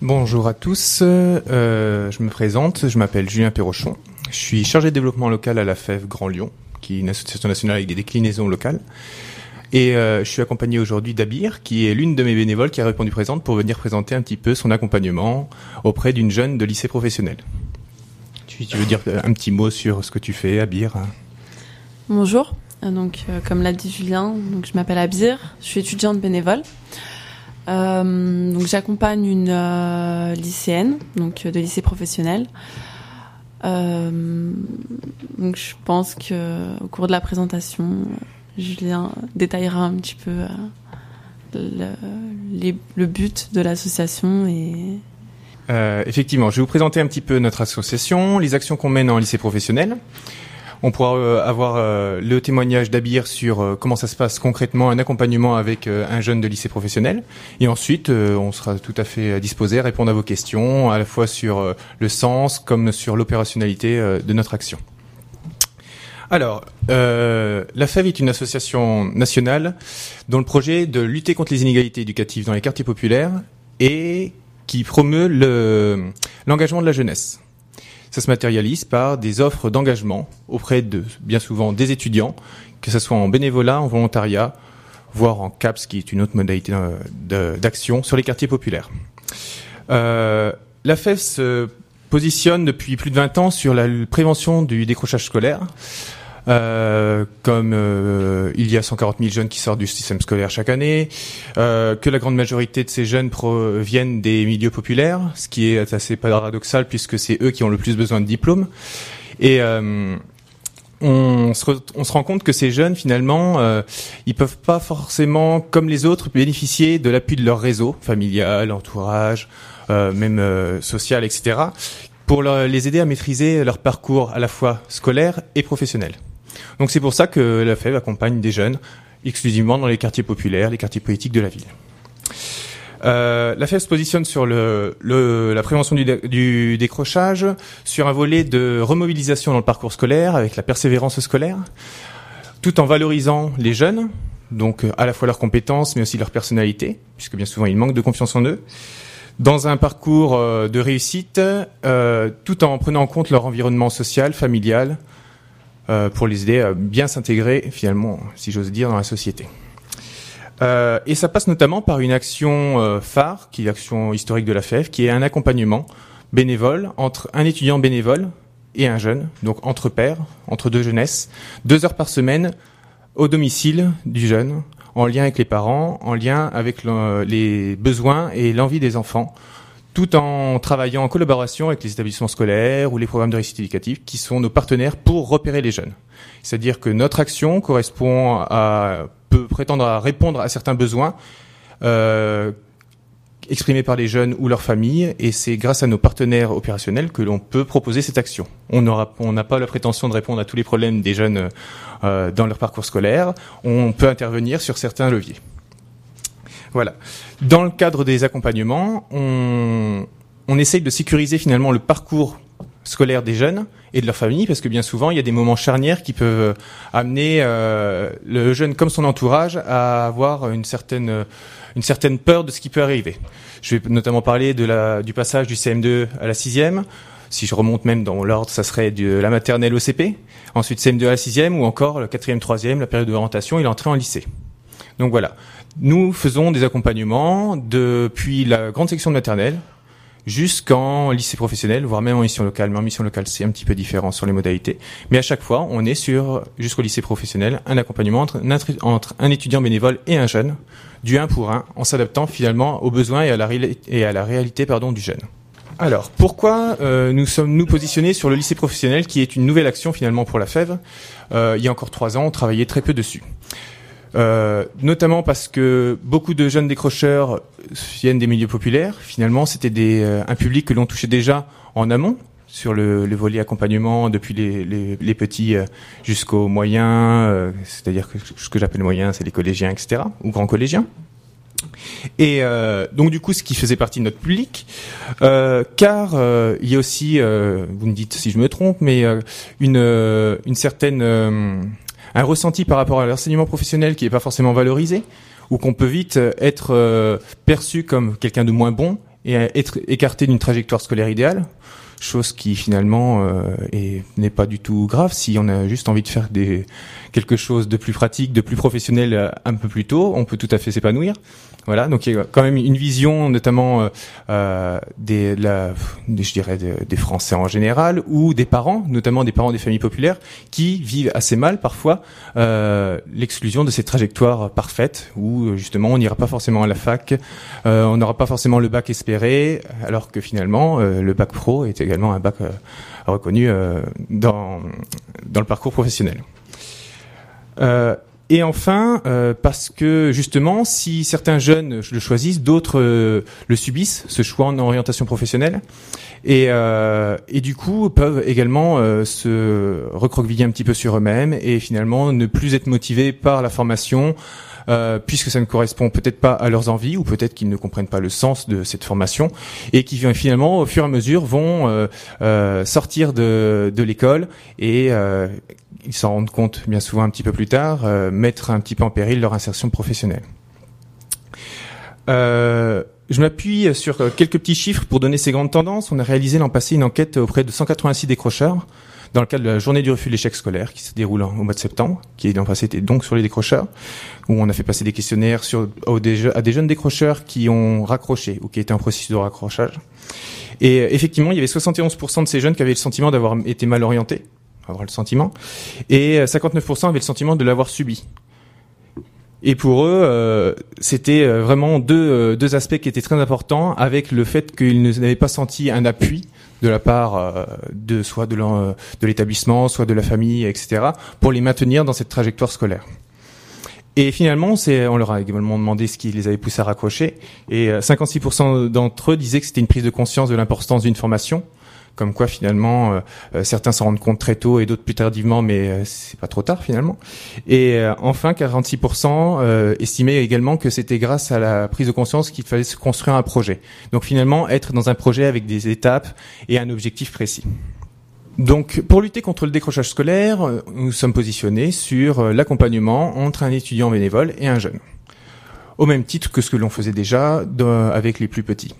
Bonjour à tous, je me présente, je m'appelle Julien Perrochon, je suis chargé de développement local à la FEV Grand Lyon, qui est une association nationale avec des déclinaisons locales. Et je suis accompagné aujourd'hui d'Abir, qui est l'une de mes bénévoles qui a répondu présente pour venir présenter un petit peu son accompagnement auprès d'une jeune de lycée professionnel. Tu veux dire un petit mot sur ce que tu fais, Abir ? Bonjour, comme l'a dit Julien, je m'appelle Abir, je suis étudiante bénévole. J'accompagne une lycéenne, de lycée professionnel. Je pense que au cours de la présentation, Julien détaillera un petit peu le but de l'association et. Effectivement, je vais vous présenter un petit peu notre association, les actions qu'on mène en lycée professionnel. On pourra avoir le témoignage d'Abir sur comment ça se passe concrètement, un accompagnement avec un jeune de lycée professionnel. Et ensuite, on sera tout à fait disposé à répondre à vos questions, à la fois sur le sens comme sur l'opérationnalité de notre action. Alors, la FEV est une association nationale dont le projet est de lutter contre les inégalités éducatives dans les quartiers populaires et qui promeut l'engagement de la jeunesse. Ça se matérialise par des offres d'engagement auprès de, bien souvent, des étudiants, que ce soit en bénévolat, en volontariat, voire en CAPS, qui est une autre modalité d'action sur les quartiers populaires. La FEV se positionne depuis plus de 20 ans sur la prévention du décrochage scolaire. Comme il y a 140 000 jeunes qui sortent du système scolaire chaque année, que la grande majorité de ces jeunes proviennent des milieux populaires, ce qui est assez paradoxal puisque c'est eux qui ont le plus besoin de diplômes. Et on se rend compte que ces jeunes, finalement, ils peuvent pas forcément, comme les autres, bénéficier de l'appui de leur réseau familial, entourage, même social, etc., pour les aider à maîtriser leur parcours à la fois scolaire et professionnel. Donc c'est pour ça que la FEV accompagne des jeunes exclusivement dans les quartiers populaires, les quartiers politiques de la ville. La FEV se positionne sur la prévention du décrochage, sur un volet de remobilisation dans le parcours scolaire avec la persévérance scolaire, tout en valorisant les jeunes, donc à la fois leurs compétences mais aussi leur personnalité, puisque bien souvent ils manquent de confiance en eux, dans un parcours de réussite, tout en prenant en compte leur environnement social, familial, pour les aider à bien s'intégrer, finalement, si j'ose dire, dans la société. Et ça passe notamment par une action phare, qui est l'action historique de la FEV, qui est un accompagnement bénévole entre un étudiant bénévole et un jeune, donc entre pairs, entre deux jeunesses, 2 heures par semaine au domicile du jeune, en lien avec les parents, en lien avec les besoins et l'envie des enfants, tout en travaillant en collaboration avec les établissements scolaires ou les programmes de réussite éducative qui sont nos partenaires pour repérer les jeunes. C'est-à-dire que notre action peut prétendre à répondre à certains besoins exprimés par les jeunes ou leurs familles, et c'est grâce à nos partenaires opérationnels que l'on peut proposer cette action. On n'a pas la prétention de répondre à tous les problèmes des jeunes dans leur parcours scolaire. On peut intervenir sur certains leviers. Voilà. Dans le cadre des accompagnements, on essaye de sécuriser finalement le parcours scolaire des jeunes et de leur famille, parce que bien souvent, il y a des moments charnières qui peuvent amener le jeune comme son entourage à avoir une certaine peur de ce qui peut arriver. Je vais notamment parler du passage du CM2 à la 6e. Si je remonte même dans l'ordre, ça serait de la maternelle au CP, ensuite CM2 à la 6e, ou encore la 4e, 3e, la période d'orientation et l'entrée en lycée. Donc voilà. Nous faisons des accompagnements depuis la grande section de maternelle jusqu'en lycée professionnel, voire même en mission locale. Mais en mission locale, c'est un petit peu différent sur les modalités. Mais à chaque fois, on est jusqu'au lycée professionnel, un accompagnement entre un étudiant bénévole et un jeune, du 1 pour 1, en s'adaptant finalement aux besoins et à la réalité du jeune. Alors, pourquoi nous sommes positionnés sur le lycée professionnel, qui est une nouvelle action finalement pour la FEV. Il y a encore 3 ans, on travaillait très peu dessus. Notamment parce que beaucoup de jeunes décrocheurs viennent des milieux populaires. Finalement, c'était un public que l'on touchait déjà en amont sur le volet accompagnement depuis les petits jusqu'aux moyens, c'est-à-dire que ce que j'appelle moyens, c'est les collégiens, etc., ou grands collégiens. Et donc du coup, ce qui faisait partie de notre public, car il y a aussi, vous me dites si je me trompe, mais une certaine un ressenti par rapport à l'enseignement professionnel qui n'est pas forcément valorisé, ou qu'on peut vite être perçu comme quelqu'un de moins bon et être écarté d'une trajectoire scolaire idéale, chose qui finalement n'est pas du tout grave si on a juste envie de faire quelque chose de plus pratique, de plus professionnel un peu plus tôt, on peut tout à fait s'épanouir. Voilà, donc il y a quand même une vision, notamment des Français en général, ou des parents, notamment des parents des familles populaires, qui vivent assez mal parfois l'exclusion de ces trajectoires parfaites, où justement on n'ira pas forcément à la fac, on n'aura pas forcément le bac espéré, alors que finalement le bac pro est également un bac reconnu dans le parcours professionnel. Et enfin, parce que justement, si certains jeunes le choisissent, d'autres le subissent, ce choix en orientation professionnelle, et du coup peuvent également se recroqueviller un petit peu sur eux-mêmes et finalement ne plus être motivés par la formation, puisque ça ne correspond peut-être pas à leurs envies, ou peut-être qu'ils ne comprennent pas le sens de cette formation, et qui finalement, au fur et à mesure, vont sortir de l'école et ils s'en rendent compte bien souvent un petit peu plus tard, mettre un petit peu en péril leur insertion professionnelle. Je m'appuie sur quelques petits chiffres pour donner ces grandes tendances. On a réalisé l'an passé une enquête auprès de 186 décrocheurs dans le cadre de la journée du refus de l'échec scolaire qui se déroule au mois de septembre, qui l'an passé était donc sur les décrocheurs, où on a fait passer des questionnaires à des jeunes décrocheurs qui ont raccroché ou qui étaient en processus de raccrochage. Et effectivement, il y avait 71% de ces jeunes qui avaient le sentiment d'avoir été mal orientés, et 59% avaient le sentiment de l'avoir subi. Et pour eux, c'était vraiment deux aspects qui étaient très importants, avec le fait qu'ils n'avaient pas senti un appui de la part soit de l'établissement, soit de la famille, etc., pour les maintenir dans cette trajectoire scolaire. Et finalement, on leur a également demandé ce qui les avait poussés à raccrocher, et 56% d'entre eux disaient que c'était une prise de conscience de l'importance d'une formation, comme quoi finalement certains s'en rendent compte très tôt et d'autres plus tardivement, mais c'est pas trop tard finalement. Et enfin 46% estimaient également que c'était grâce à la prise de conscience qu'il fallait se construire un projet. Donc finalement être dans un projet avec des étapes et un objectif précis. Donc pour lutter contre le décrochage scolaire, nous sommes positionnés sur l'accompagnement entre un étudiant bénévole et un jeune, au même titre que ce que l'on faisait déjà avec les plus petits.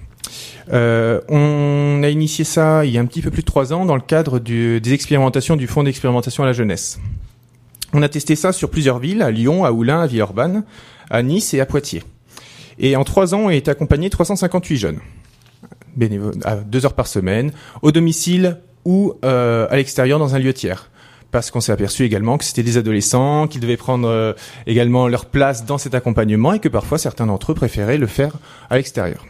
On a initié ça il y a un petit peu plus de 3 ans dans le cadre des expérimentations du Fonds d'expérimentation à la jeunesse. On a testé ça sur plusieurs villes, à Lyon, à Oullins, à Villeurbanne, à Nice et à Poitiers. Et en 3 ans, on a été accompagné 358 jeunes, bénévoles, à 2 heures par semaine, au domicile ou à l'extérieur dans un lieu tiers. Parce qu'on s'est aperçu également que c'était des adolescents, qu'ils devaient prendre également leur place dans cet accompagnement et que parfois certains d'entre eux préféraient le faire à l'extérieur.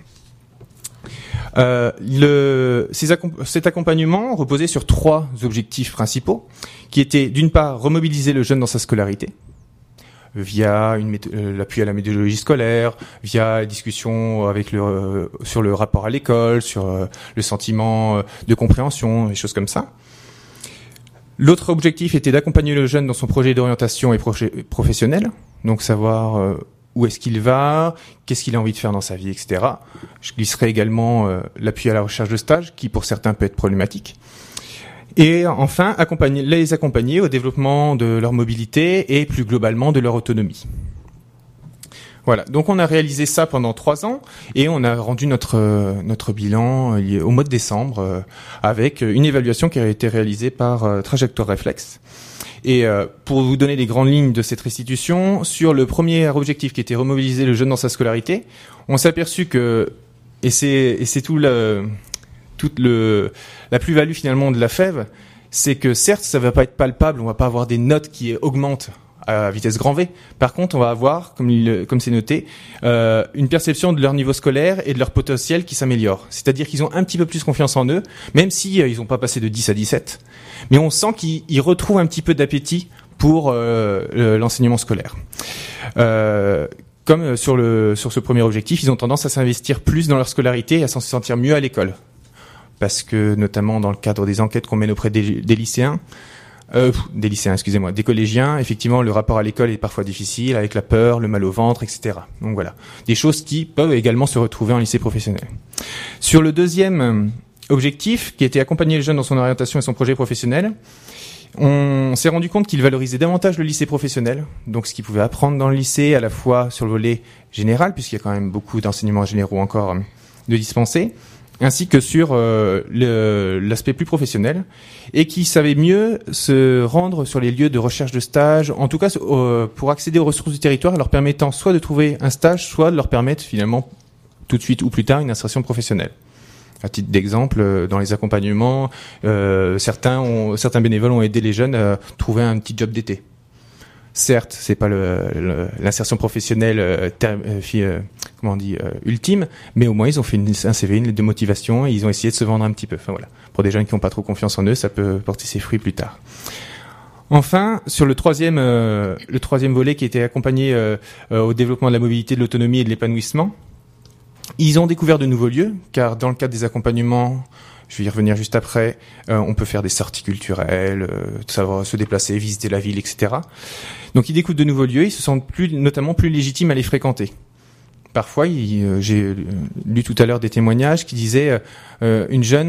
Cet accompagnement reposait sur 3 objectifs principaux, qui étaient d'une part remobiliser le jeune dans sa scolarité, via l'appui à la méthodologie scolaire, via la discussion sur le rapport à l'école, sur le sentiment de compréhension, des choses comme ça. L'autre objectif était d'accompagner le jeune dans son projet d'orientation et professionnel, donc savoir où est-ce qu'il va, qu'est-ce qu'il a envie de faire dans sa vie, etc. Je glisserai également l'appui à la recherche de stage, qui pour certains peut être problématique. Et enfin, les accompagner au développement de leur mobilité et plus globalement de leur autonomie. Voilà, donc on a réalisé ça pendant 3 ans et on a rendu notre bilan au mois de décembre avec une évaluation qui a été réalisée par Trajectoire Réflexe. Et pour vous donner les grandes lignes de cette restitution, sur le premier objectif qui était remobiliser le jeune dans sa scolarité, on s'est aperçu que, et c'est toute la plus-value finalement de la FEV, c'est que certes ça va pas être palpable, on va pas avoir des notes qui augmentent à vitesse grand V. Par contre, on va avoir, comme c'est noté, une perception de leur niveau scolaire et de leur potentiel qui s'améliore. C'est-à-dire qu'ils ont un petit peu plus confiance en eux, même si ils n'ont pas passé de 10 à 17. Mais on sent qu'ils retrouvent un petit peu d'appétit pour l'enseignement scolaire. Comme sur ce premier objectif, ils ont tendance à s'investir plus dans leur scolarité et à s'en sentir mieux à l'école. Parce que, notamment dans le cadre des enquêtes qu'on mène auprès des lycéens, des collégiens, effectivement, le rapport à l'école est parfois difficile, avec la peur, le mal au ventre, etc. Donc voilà, des choses qui peuvent également se retrouver en lycée professionnel. Sur le deuxième objectif, qui était accompagner le jeune dans son orientation et son projet professionnel, on s'est rendu compte qu'il valorisait davantage le lycée professionnel, donc ce qu'il pouvait apprendre dans le lycée, à la fois sur le volet général, puisqu'il y a quand même beaucoup d'enseignements généraux encore de dispenser, ainsi que sur l'aspect plus professionnel, et qui savaient mieux se rendre sur les lieux de recherche de stage, en tout cas pour accéder aux ressources du territoire, leur permettant soit de trouver un stage, soit de leur permettre finalement tout de suite ou plus tard une insertion professionnelle. À titre d'exemple, dans les accompagnements, certains bénévoles ont aidé les jeunes à trouver un petit job d'été. Certes, c'est pas l'insertion professionnelle ultime, mais au moins ils ont fait un CV, une lettre de motivation, et ils ont essayé de se vendre un petit peu. Enfin voilà, pour des jeunes qui n'ont pas trop confiance en eux, ça peut porter ses fruits plus tard. Enfin, sur le troisième volet qui était accompagné au développement de la mobilité, de l'autonomie et de l'épanouissement, ils ont découvert de nouveaux lieux, car dans le cadre des accompagnements, je vais y revenir juste après, on peut faire des sorties culturelles, savoir se déplacer, visiter la ville, etc. Donc ils découvrent de nouveaux lieux, ils se sentent notamment plus légitimes à les fréquenter. Parfois, j'ai lu tout à l'heure des témoignages qui disaient une jeune,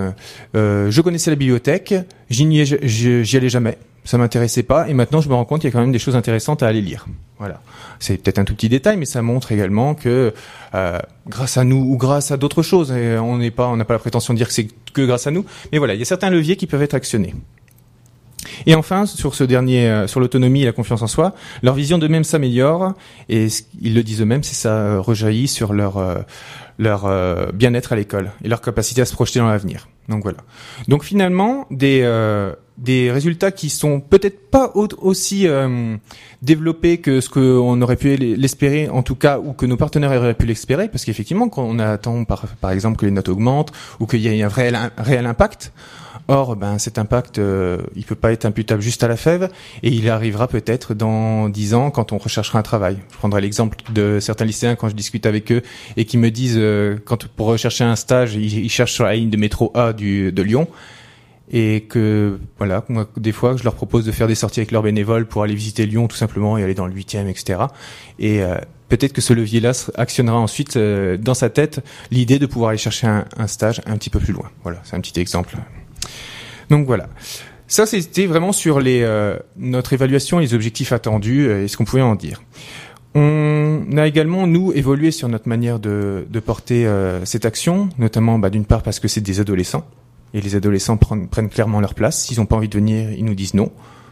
je connaissais la bibliothèque, j'y allais jamais, ça m'intéressait pas, et maintenant je me rends compte qu'il y a quand même des choses intéressantes à aller lire. Voilà, c'est peut-être un tout petit détail, mais ça montre également que grâce à nous ou grâce à d'autres choses, et on n'a pas la prétention de dire que c'est que grâce à nous, mais voilà, il y a certains leviers qui peuvent être actionnés. Et enfin, sur sur l'autonomie et la confiance en soi, leur vision d'eux-mêmes s'améliore, et ils le disent eux-mêmes, c'est ça rejaillit sur leur bien-être à l'école et leur capacité à se projeter dans l'avenir. Donc voilà. Donc finalement, des résultats qui sont peut-être pas aussi développés que ce qu'on aurait pu l'espérer, en tout cas, ou que nos partenaires auraient pu l'espérer, parce qu'effectivement, quand on attend par exemple que les notes augmentent ou qu'il y ait un réel impact, or, cet impact, il peut pas être imputable juste à la FEV, et il arrivera peut-être dans 10 ans quand on recherchera un travail. Je prendrai l'exemple de certains lycéens quand je discute avec eux et qui me disent pour rechercher un stage, ils cherchent sur la ligne de métro A de Lyon, et que voilà, moi des fois je leur propose de faire des sorties avec leurs bénévoles pour aller visiter Lyon tout simplement et aller dans le 8e, etc. Et peut-être que ce levier-là actionnera ensuite dans sa tête l'idée de pouvoir aller chercher un stage un petit peu plus loin. Voilà, c'est un petit exemple. Donc voilà. Ça, c'était vraiment sur notre évaluation, les objectifs attendus et ce qu'on pouvait en dire. On a également, nous, évolué sur notre manière de porter cette action, notamment d'une part parce que c'est des adolescents, et les adolescents prennent clairement leur place. S'ils n'ont pas envie de venir, ils nous disent non.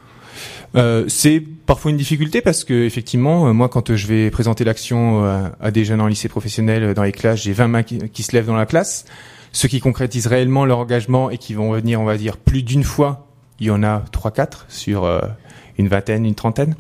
C'est parfois une difficulté parce que effectivement, moi, quand je vais présenter l'action à des jeunes en lycée professionnel dans les classes, j'ai 20 mains qui se lèvent dans la classe. Ceux qui concrétisent réellement leur engagement et qui vont venir, on va dire, plus d'une fois, il y en a 3-4 sur une vingtaine, une trentaine.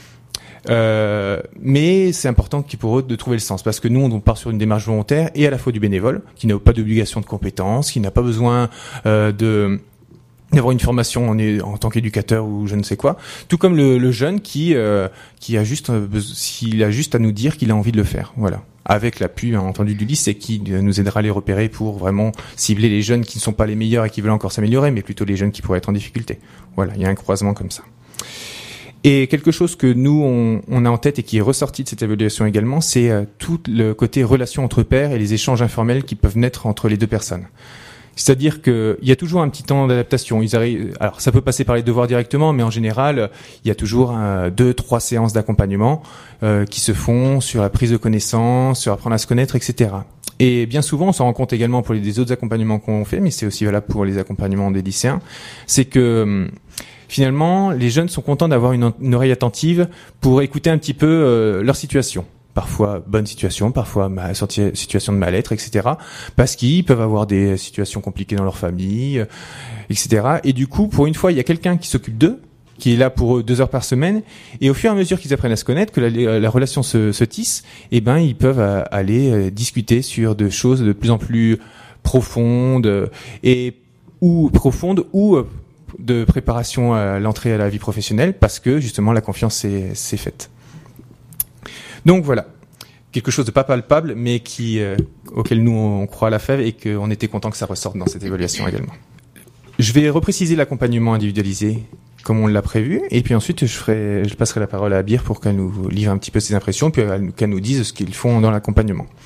Mais c'est important pour eux de trouver le sens, parce que nous, on part sur une démarche volontaire et à la fois du bénévole, qui n'a pas d'obligation de compétences, qui n'a pas besoin d'avoir une formation en tant qu'éducateur ou je ne sais quoi, tout comme le jeune qui a juste s'il a juste à nous dire qu'il a envie de le faire. Voilà. Avec l'appui, bien entendu, du lycée qui nous aidera à les repérer pour vraiment cibler les jeunes qui ne sont pas les meilleurs et qui veulent encore s'améliorer, mais plutôt les jeunes qui pourraient être en difficulté. Voilà, il y a un croisement comme ça. Et quelque chose que nous, on a en tête et qui est ressorti de cette évaluation également, c'est tout le côté relation entre pairs et les échanges informels qui peuvent naître entre les deux personnes. C'est-à-dire que il y a toujours un petit temps d'adaptation. Alors ça peut passer par les devoirs directement, mais en général, il y a toujours 2-3 séances d'accompagnement qui se font sur la prise de connaissance, sur apprendre à se connaître, etc. Et bien souvent, on s'en rend compte également pour les autres accompagnements qu'on fait, mais c'est aussi valable pour les accompagnements des lycéens, c'est que finalement, les jeunes sont contents d'avoir une oreille attentive pour écouter un petit peu leur situation. Parfois bonne situation, parfois situation de mal-être, etc. Parce qu'ils peuvent avoir des situations compliquées dans leur famille, etc. Et du coup, pour une fois, il y a quelqu'un qui s'occupe d'eux, qui est là pour eux 2 heures par semaine. Et au fur et à mesure qu'ils apprennent à se connaître, que la relation se tisse, ils peuvent aller discuter sur de choses de plus en plus profondes ou de préparation à l'entrée à la vie professionnelle, parce que justement la confiance s'est faite. Donc voilà, quelque chose de pas palpable, mais auquel nous on croit à la FEV et qu'on était content que ça ressorte dans cette évaluation également. Je vais repréciser l'accompagnement individualisé comme on l'a prévu, et puis ensuite je passerai la parole à Abir pour qu'elle nous livre un petit peu ses impressions, puis qu'elle nous dise ce qu'ils font dans l'accompagnement.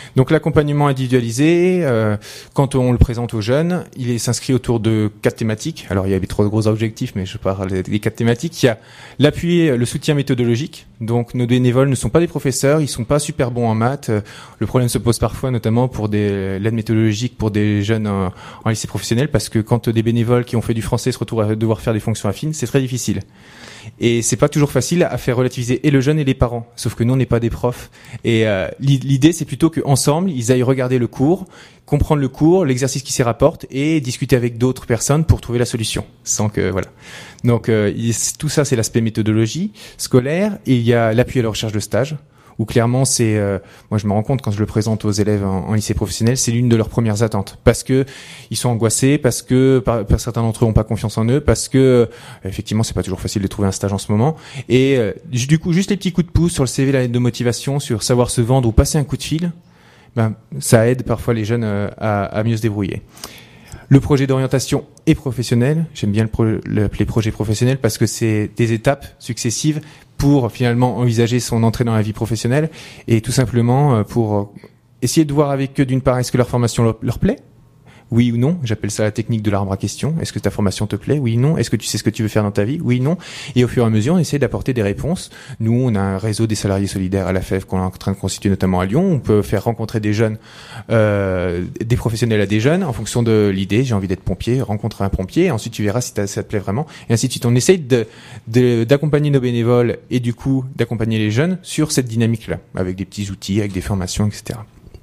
Donc l'accompagnement individualisé, quand on le présente aux jeunes, s'inscrit autour de 4 thématiques. Alors il y a 3 gros objectifs, mais je parle des 4 thématiques. Il y a l'appui, le soutien méthodologique. Donc nos bénévoles ne sont pas des professeurs, ils sont pas super bons en maths. Le problème se pose parfois, notamment pour l'aide méthodologique pour des jeunes en lycée professionnel, parce que quand des bénévoles qui ont fait du français se retrouvent à devoir faire des fonctions affines, c'est très difficile. Et c'est pas toujours facile à faire relativiser et le jeune et les parents. Sauf que nous, on n'est pas des profs. Et l'idée, c'est plutôt qu'ensemble, ils aillent regarder le cours, comprendre le cours, l'exercice qui s'y rapporte et discuter avec d'autres personnes pour trouver la solution. Sans que voilà. Donc tout ça, c'est l'aspect méthodologie scolaire. Et il y a l'appui à la recherche de stage, où clairement moi je me rends compte quand je le présente aux élèves en lycée professionnel, c'est l'une de leurs premières attentes, parce que ils sont angoissés, parce que certains d'entre eux n'ont pas confiance en eux, parce que effectivement c'est pas toujours facile de trouver un stage en ce moment, et du coup juste les petits coups de pouce sur le CV, la lettre de motivation, sur savoir se vendre ou passer un coup de fil, ça aide parfois les jeunes à mieux se débrouiller. Le projet d'orientation est professionnel. J'aime bien l'appeler projet professionnel parce que c'est des étapes successives pour finalement envisager son entrée dans la vie professionnelle et tout simplement pour essayer de voir avec eux d'une part est-ce que leur formation leur plaît ? Oui ou non, j'appelle ça la technique de l'arbre à questions. Est-ce que ta formation te plaît ? Oui ou non. Est-ce que tu sais ce que tu veux faire dans ta vie ? Oui ou non. Et au fur et à mesure, on essaie d'apporter des réponses. Nous, on a un réseau des salariés solidaires à la FEV qu'on est en train de constituer notamment à Lyon. On peut faire rencontrer des jeunes, des professionnels à des jeunes en fonction de l'idée. J'ai envie d'être pompier, rencontrer un pompier. Ensuite, tu verras si ça te plaît vraiment. Et ainsi de suite. On essaie d'accompagner nos bénévoles et du coup d'accompagner les jeunes sur cette dynamique-là, avec des petits outils, avec des formations, etc.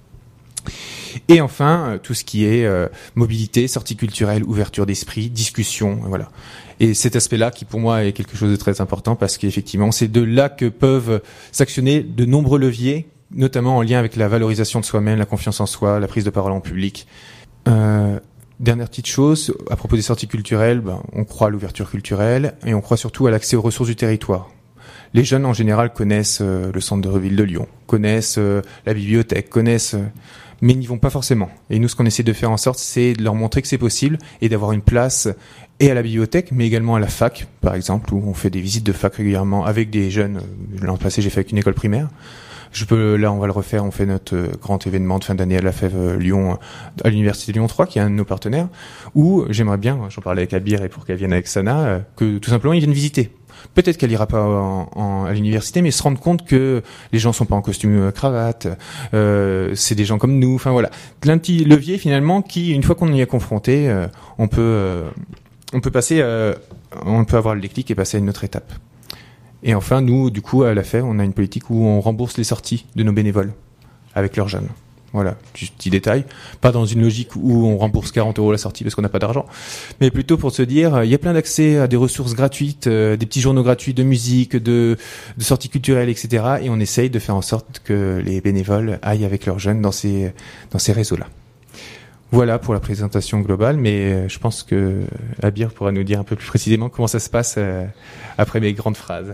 Et enfin, tout ce qui est mobilité, sortie culturelle, ouverture d'esprit, discussion, voilà. Et cet aspect-là qui pour moi est quelque chose de très important parce qu'effectivement, c'est de là que peuvent s'actionner de nombreux leviers, notamment en lien avec la valorisation de soi-même, la confiance en soi, la prise de parole en public. Dernière petite chose, à propos des sorties culturelles, on croit à l'ouverture culturelle et on croit surtout à l'accès aux ressources du territoire. Les jeunes en général connaissent le centre de Reville de Lyon, connaissent la bibliothèque, mais n'y vont pas forcément. Et nous, ce qu'on essaie de faire en sorte, c'est de leur montrer que c'est possible et d'avoir une place et à la bibliothèque, mais également à la fac, par exemple, où on fait des visites de fac régulièrement avec des jeunes. L'an passé, j'ai fait avec une école primaire. Là, on va le refaire. On fait notre grand événement de fin d'année à la FEV Lyon, à l'université Lyon 3, qui est un de nos partenaires, où j'aimerais bien, j'en parlais avec Abir et pour qu'elle vienne avec Sana, que tout simplement ils viennent visiter. Peut-être qu'elle ira pas à l'université, mais se rendre compte que les gens sont pas en costume cravate, c'est des gens comme nous. Enfin voilà, plein de petits leviers finalement qui, une fois qu'on y est confronté, on peut passer, on peut avoir le déclic et passer à une autre étape. Et enfin, nous, du coup, à la FEV, on a une politique où on rembourse les sorties de nos bénévoles avec leurs jeunes. Voilà, petit détail. Pas dans une logique où on rembourse 40 € la sortie parce qu'on n'a pas d'argent, mais plutôt pour se dire, il y a plein d'accès à des ressources gratuites, des petits journaux gratuits de musique, de sorties culturelles, etc. Et on essaye de faire en sorte que les bénévoles aillent avec leurs jeunes dans ces réseaux-là. Voilà pour la présentation globale, mais je pense que Abir pourra nous dire un peu plus précisément comment ça se passe après mes grandes phrases.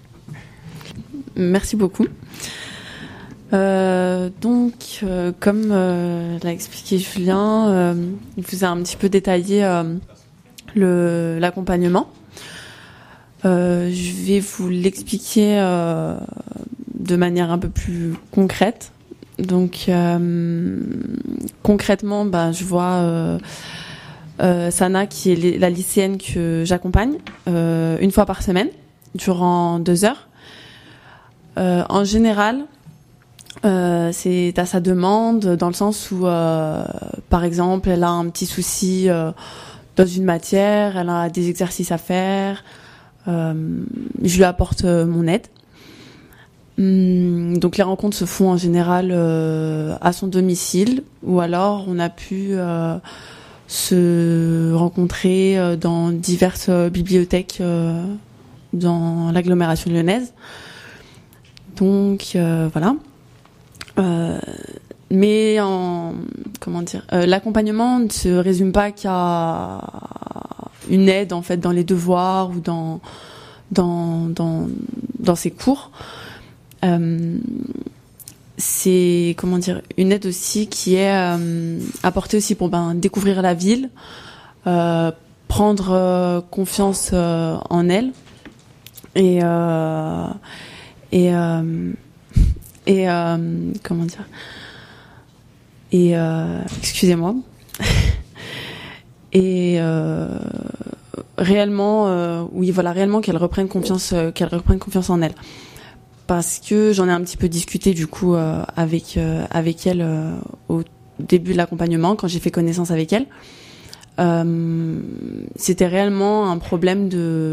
Merci beaucoup. Comme l'a expliqué Julien, il vous a un petit peu détaillé l'accompagnement. Je vais vous l'expliquer de manière un peu plus concrète. Donc concrètement, je vois Sana qui est la lycéenne que j'accompagne une fois par semaine durant 2 heures. En général, c'est à sa demande dans le sens où, par exemple, elle a un petit souci dans une matière, elle a des exercices à faire, je lui apporte mon aide. Donc les rencontres se font en général à son domicile ou alors on a pu se rencontrer dans diverses bibliothèques dans l'agglomération lyonnaise. Donc voilà. Mais l'accompagnement ne se résume pas qu'à une aide en fait dans les devoirs ou dans ses cours. C'est une aide aussi qui est apportée aussi pour découvrir la ville, prendre confiance en elle et Et excusez-moi. Et réellement, oui, voilà, réellement qu'elle reprenne confiance en elle. Parce que j'en ai un petit peu discuté du coup avec elle au début de l'accompagnement, quand j'ai fait connaissance avec elle. C'était réellement un problème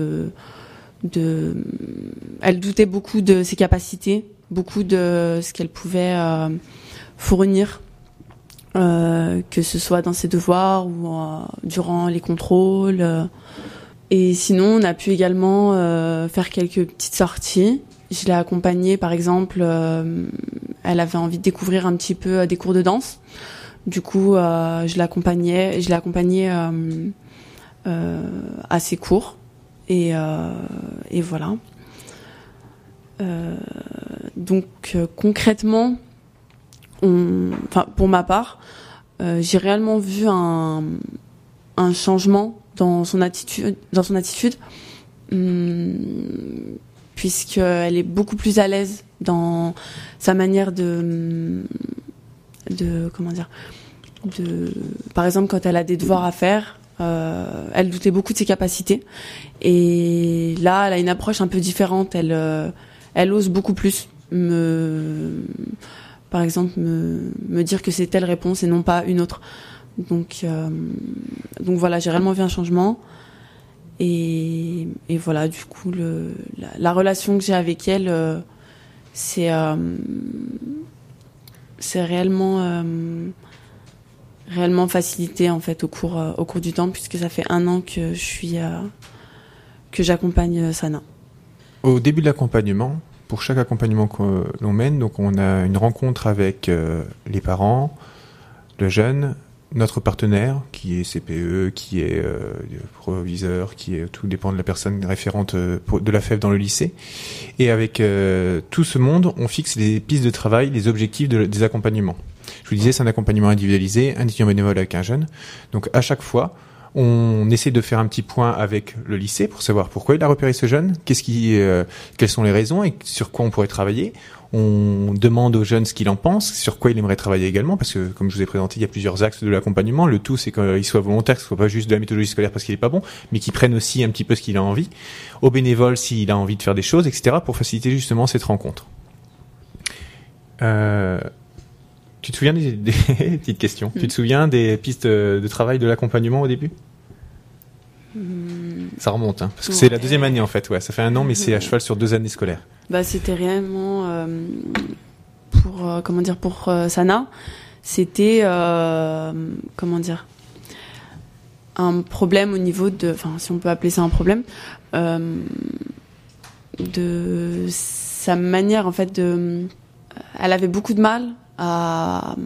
elle doutait beaucoup de ses capacités, beaucoup de ce qu'elle pouvait fournir, que ce soit dans ses devoirs ou durant les contrôles. Et sinon, on a pu également faire quelques petites sorties. Je l'ai accompagnée, par exemple, elle avait envie de découvrir un petit peu des cours de danse. Du coup, je l'ai accompagnée à ses cours. Et voilà. Donc concrètement, pour ma part, j'ai réellement vu un changement dans son attitude, puisqu'elle est beaucoup plus à l'aise dans sa manière de comment dire, par exemple, quand elle a des devoirs à faire. Elle doutait beaucoup de ses capacités et là elle a une approche un peu différente. Elle ose beaucoup plus par exemple me dire que c'est telle réponse et non pas une autre. Donc voilà, j'ai réellement vu un changement et voilà, du coup la relation que j'ai avec elle c'est réellement facilité en fait au cours du temps, puisque ça fait 1 an que que j'accompagne Sana. Au début de l'accompagnement, pour chaque accompagnement que l'on mène, donc on a une rencontre avec les parents, le jeune, notre partenaire qui est CPE, qui est proviseur, tout dépend de la personne référente de la FEV dans le lycée. Et avec tout ce monde, on fixe les pistes de travail, les objectifs des accompagnements. Je vous disais, c'est un accompagnement individualisé, un étudiant bénévole avec un jeune. Donc à chaque fois, on essaie de faire un petit point avec le lycée pour savoir pourquoi il a repéré ce jeune, quelles sont les raisons et sur quoi on pourrait travailler. On demande au jeune ce qu'il en pense, sur quoi il aimerait travailler également, parce que comme je vous ai présenté, il y a plusieurs axes de l'accompagnement. Le tout, c'est qu'il soit volontaire, que ce soit pas juste de la méthodologie scolaire parce qu'il est pas bon, mais qu'il prenne aussi un petit peu ce qu'il a envie. Au bénévole, s'il a envie de faire des choses, etc., pour faciliter justement cette rencontre. Tu te souviens des petites questions. Tu te souviens des pistes de travail de l'accompagnement au début? Ça remonte, hein, parce que c'est la 2e année en fait. Ouais, ça fait 1 an, mais c'est à cheval sur 2 années scolaires. C'était réellement pour Sana, c'était un problème au niveau si on peut appeler ça un problème, de sa manière en fait elle avait beaucoup de mal à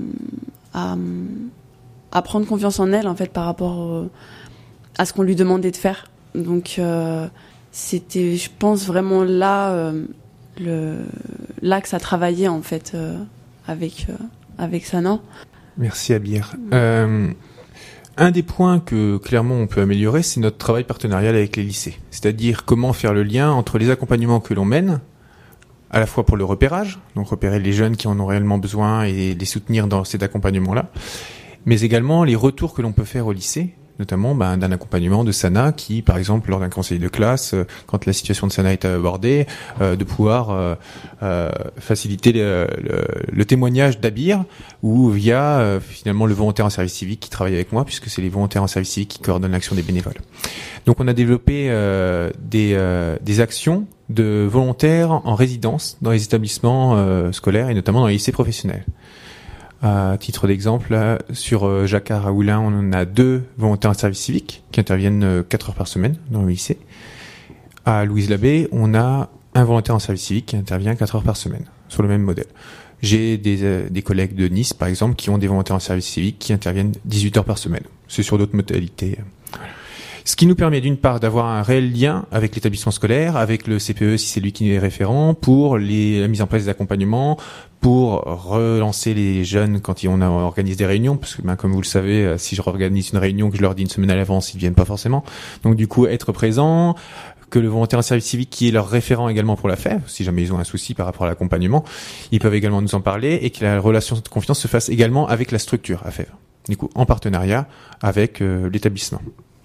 prendre confiance en elle en fait par rapport à ce qu'on lui demandait de faire. Donc c'était, je pense, vraiment là l'axe à travailler en fait avec Sana. Merci Abir. Un des points que clairement on peut améliorer, c'est notre travail partenarial avec les lycées. C'est-à-dire comment faire le lien entre les accompagnements que l'on mène, à la fois pour le repérage, donc repérer les jeunes qui en ont réellement besoin et les soutenir dans cet accompagnement-là, mais également les retours que l'on peut faire au lycée, notamment d'un accompagnement de Sana qui, par exemple, lors d'un conseil de classe, quand la situation de Sana est abordée, de pouvoir faciliter le témoignage d'Abir ou via finalement le volontaire en service civique qui travaille avec moi, puisque c'est les volontaires en service civique qui coordonnent l'action des bénévoles. Donc on a développé des actions de volontaires en résidence dans les établissements scolaires et notamment dans les lycées professionnels. À titre d'exemple, là, sur Jacquard à Oulin, on en a 2 volontaires en service civique qui interviennent 4 heures par semaine dans le lycée. À Louise-l'Abbé, on a un volontaire en service civique qui intervient 4 heures par semaine sur le même modèle. J'ai des collègues de Nice, par exemple, qui ont des volontaires en service civique qui interviennent 18 heures par semaine. C'est sur d'autres modalités. Ce qui nous permet d'une part d'avoir un réel lien avec l'établissement scolaire, avec le CPE si c'est lui qui est référent, pour la mise en place des accompagnements, pour relancer les jeunes quand on organise des réunions, parce que comme vous le savez, si je réorganise une réunion que je leur dis une semaine à l'avance, ils viennent pas forcément. Donc du coup, être présent, que le volontaire en service civique, qui est leur référent également pour la FEV, si jamais ils ont un souci par rapport à l'accompagnement, ils peuvent également nous en parler, et que la relation de confiance se fasse également avec la structure AFEV, du coup en partenariat avec l'établissement.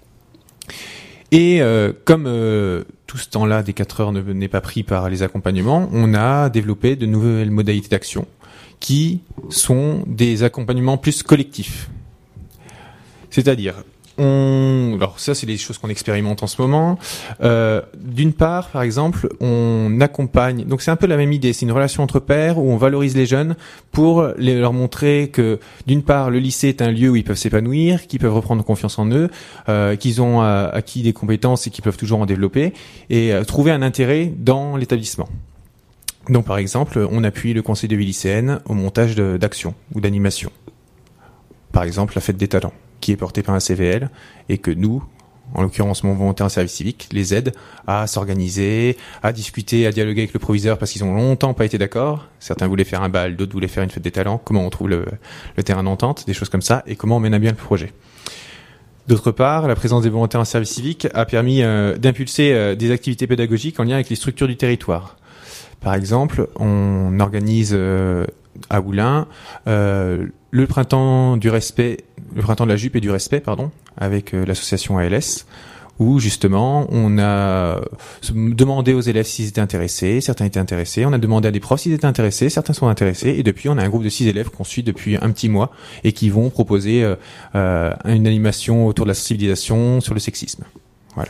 Et comme tout ce temps-là des 4 heures n'est pas pris par les accompagnements, on a développé de nouvelles modalités d'action qui sont des accompagnements plus collectifs. C'est-à-dire, alors ça c'est les choses qu'on expérimente en ce moment. D'une part, par exemple, on accompagne. Donc c'est un peu la même idée. C'est une relation entre pairs où on valorise les jeunes pour leur montrer que d'une part le lycée est un lieu où ils peuvent s'épanouir, qu'ils peuvent reprendre confiance en eux, qu'ils ont acquis des compétences et qu'ils peuvent toujours en développer et trouver un intérêt dans l'établissement. Donc par exemple, on appuie le conseil de vie lycéenne au montage d'actions ou d'animations. Par exemple, la fête des talents, qui est portée par un CVL, et que nous, en l'occurrence mon volontaire en service civique, les aide à s'organiser, à discuter, à dialoguer avec le proviseur parce qu'ils ont longtemps pas été d'accord. Certains voulaient faire un bal, d'autres voulaient faire une fête des talents. Comment on trouve le terrain d'entente, des choses comme ça, et comment on mène à bien le projet. D'autre part, la présence des volontaires en service civique a permis d'impulser des activités pédagogiques en lien avec les structures du territoire. Par exemple, on organise à Oulin le printemps du respect, le printemps de la jupe et du respect, avec l'association ALS, où justement on a demandé aux élèves s'ils étaient intéressés, certains étaient intéressés, on a demandé à des profs s'ils étaient intéressés, certains sont intéressés, et depuis on a un groupe de 6 élèves qu'on suit depuis un petit mois et qui vont proposer une animation autour de la sensibilisation sur le sexisme. Voilà.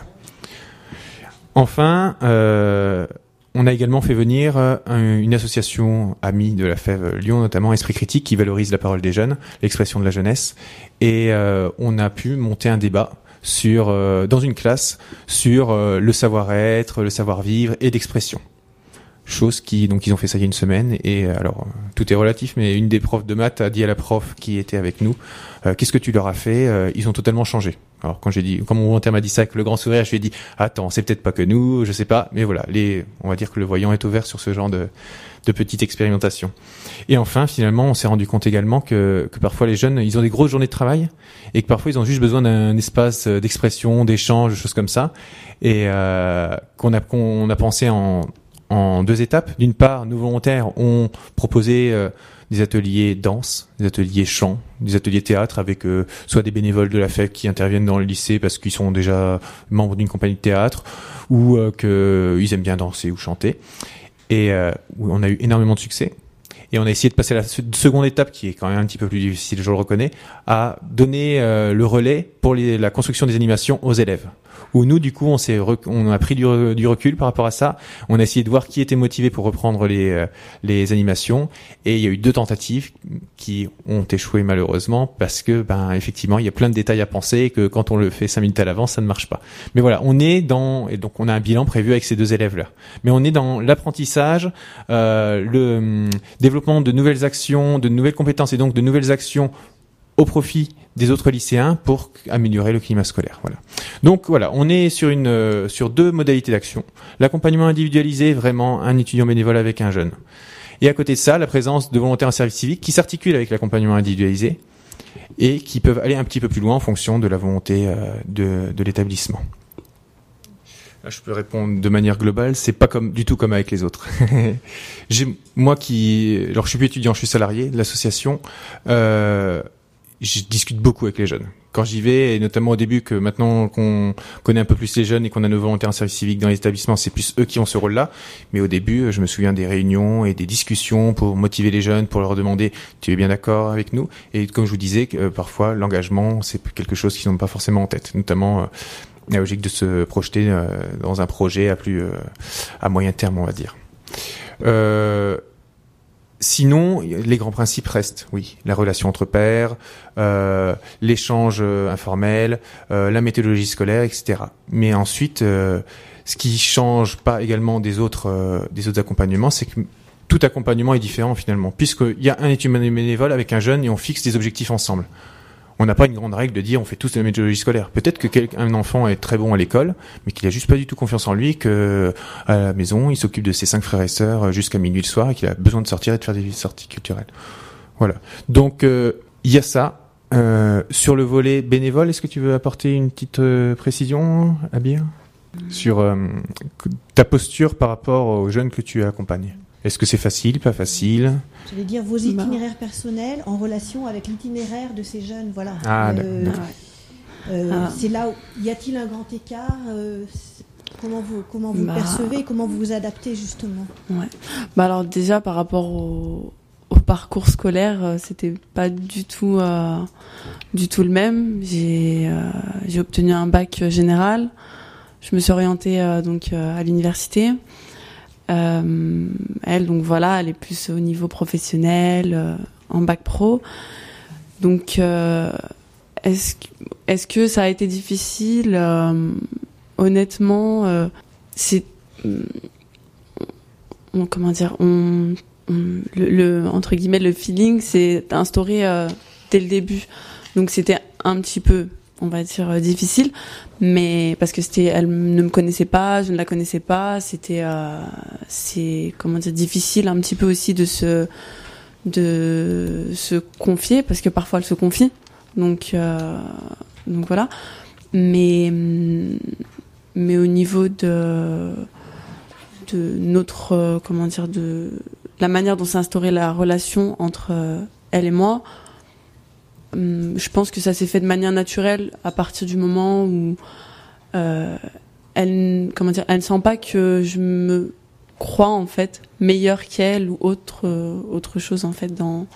Enfin, on a également fait venir une association amie de la FEV Lyon, notamment Esprit Critique, qui valorise la parole des jeunes, l'expression de la jeunesse, et on a pu monter un débat dans une classe sur le savoir-être, le savoir-vivre et l'expression. Chose donc ils ont fait ça il y a une semaine, et alors tout est relatif, mais une des profs de maths a dit à la prof qui était avec nous, qu'est-ce que tu leur as fait? Ils ont totalement changé. Alors quand mon volontaire m'a dit ça avec le grand sourire, je lui ai dit attends, c'est peut-être pas que nous, je sais pas, mais voilà, on va dire que le voyant est ouvert sur ce genre de petite expérimentation. Et enfin, finalement, on s'est rendu compte également que parfois les jeunes, ils ont des grosses journées de travail et que parfois ils ont juste besoin d'un espace d'expression, d'échange, de choses comme ça, et qu'on a pensé en 2 étapes. D'une part, nos volontaires ont proposé des ateliers danse, des ateliers chant, des ateliers théâtre avec soit des bénévoles de la FEV qui interviennent dans le lycée parce qu'ils sont déjà membres d'une compagnie de théâtre ou qu'ils aiment bien danser ou chanter. Et on a eu énormément de succès. Et on a essayé de passer à la seconde étape, qui est quand même un petit peu plus difficile, je le reconnais, à donner le relais pour la construction des animations aux élèves. Où nous, du coup, on a pris du recul par rapport à ça. On a essayé de voir qui était motivé pour reprendre les animations. Et il y a eu 2 tentatives qui ont échoué malheureusement parce que, effectivement, il y a plein de détails à penser et que quand on le fait 5 minutes à l'avance, ça ne marche pas. Mais voilà, et donc on a un bilan prévu avec ces 2 élèves-là. Mais on est dans l'apprentissage, le développement de nouvelles actions, de nouvelles compétences et donc de nouvelles actions au profit des autres lycéens pour améliorer le climat scolaire. Voilà. Donc voilà, on est sur 2 modalités d'action. L'accompagnement individualisé, vraiment un étudiant bénévole avec un jeune. Et à côté de ça, la présence de volontaires en service civique qui s'articulent avec l'accompagnement individualisé et qui peuvent aller un petit peu plus loin en fonction de la volonté de l'établissement. Là, je peux répondre de manière globale, c'est pas du tout comme avec les autres. Alors je suis plus étudiant, je suis salarié de l'association, je discute beaucoup avec les jeunes. Quand j'y vais, et notamment au début, que maintenant qu'on connaît un peu plus les jeunes et qu'on a nos volontaires en service civique dans les établissements, c'est plus eux qui ont ce rôle-là. Mais au début, je me souviens des réunions et des discussions pour motiver les jeunes, pour leur demander « tu es bien d'accord avec nous ?» Et comme je vous disais, parfois l'engagement, c'est quelque chose qu'ils n'ont pas forcément en tête, notamment la logique de se projeter dans un projet à moyen terme, on va dire. Sinon, les grands principes restent, oui. La relation entre pairs, l'échange informel, la méthodologie scolaire, etc. Mais ensuite, ce qui change pas également des autres accompagnements, c'est que tout accompagnement est différent finalement, puisqu'il y a un étudiant bénévole avec un jeune et on fixe des objectifs ensemble. On n'a pas une grande règle de dire on fait tous la méthodologie scolaire. Peut-être que un enfant est très bon à l'école, mais qu'il a juste pas du tout confiance en lui, que à la maison il s'occupe de ses 5 frères et sœurs jusqu'à minuit le soir et qu'il a besoin de sortir et de faire des sorties culturelles. Voilà. Donc il y a ça. Sur le volet bénévole, est-ce que tu veux apporter une petite précision, Abir ? sur ta posture par rapport aux jeunes que tu accompagnes. Est-ce que c'est facile, pas facile? Je vais dire vos itinéraires personnels en relation avec l'itinéraire de ces jeunes, voilà. C'est là où y a-t-il un grand écart? Comment vous percevez, comment vous vous adaptez justement? Ouais. Alors déjà par rapport au parcours scolaire, c'était pas du tout le même. J'ai obtenu un bac général. Je me suis orientée donc à l'université. Elle, donc voilà, elle est plus au niveau professionnel, en bac pro. Donc, est-ce que ça a été difficile? Honnêtement, c'est comment dire, le entre guillemets le feeling s'est instauré dès le début. Donc c'était un petit peu, on va dire, difficile, mais parce que elle ne me connaissait pas, je ne la connaissais pas, c'est comment dire, difficile un petit peu aussi de se confier, parce que parfois elle se confie, donc voilà, mais au niveau de notre comment dire, de la manière dont s'est instaurée la relation entre elle et moi, je pense que ça s'est fait de manière naturelle à partir du moment où elle ne sent pas que je me crois en fait meilleure qu'elle ou autre chose en fait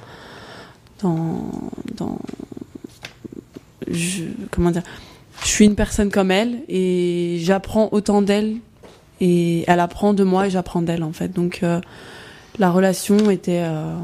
je suis une personne comme elle et j'apprends autant d'elle et elle apprend de moi et j'apprends d'elle en fait. Donc la relation était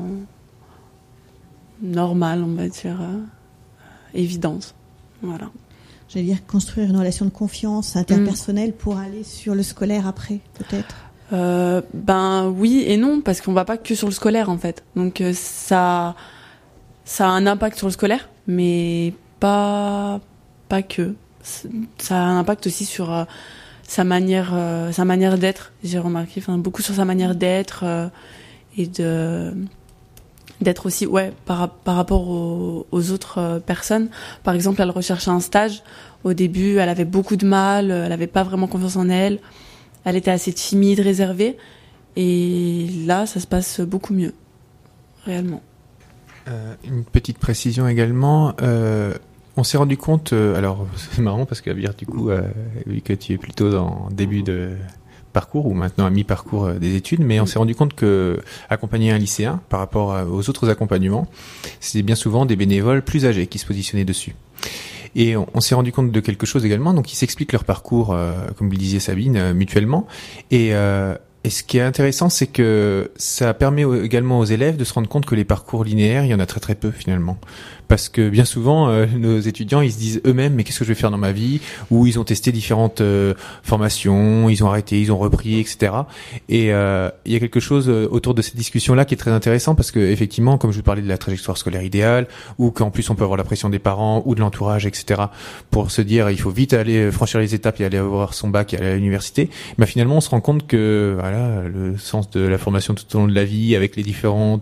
normale, on va dire, évidente. Voilà. J'allais dire construire une relation de confiance interpersonnelle pour aller sur le scolaire après, peut-être. Oui et non, parce qu'on va pas que sur le scolaire en fait. Donc ça a un impact sur le scolaire, mais pas que. Ça a un impact aussi sur sa manière d'être. J'ai remarqué, beaucoup sur sa manière d'être et d'être aussi, par rapport aux autres personnes. Par exemple, elle recherchait un stage. Au début, elle avait beaucoup de mal, elle avait pas vraiment confiance en elle. Elle était assez timide, réservée. Et là, ça se passe beaucoup mieux, réellement. Une petite précision également. On s'est rendu compte, alors c'est marrant parce qu'Abir, du coup, vu que tu es plutôt dans début de parcours ou maintenant à mi-parcours des études, mais on s'est rendu compte que accompagner un lycéen par rapport aux autres accompagnements, c'était bien souvent des bénévoles plus âgés qui se positionnaient dessus. Et on s'est rendu compte de quelque chose également, donc ils s'expliquent leur parcours, comme le disait Sabine, mutuellement. Et ce qui est intéressant, c'est que ça permet également aux élèves de se rendre compte que les parcours linéaires, il y en a très très peu finalement. Parce que bien souvent, nos étudiants, ils se disent eux-mêmes, mais qu'est-ce que je vais faire dans ma vie? Ou ils ont testé différentes formations, ils ont arrêté, ils ont repris, etc. Et il y a quelque chose autour de cette discussion-là qui est très intéressant parce que effectivement, comme je vous parlais de la trajectoire scolaire idéale, ou qu'en plus on peut avoir la pression des parents ou de l'entourage, etc. pour se dire il faut vite aller franchir les étapes et aller avoir son bac et aller à l'université. Mais finalement, on se rend compte que voilà, le sens de la formation tout au long de la vie, avec les différents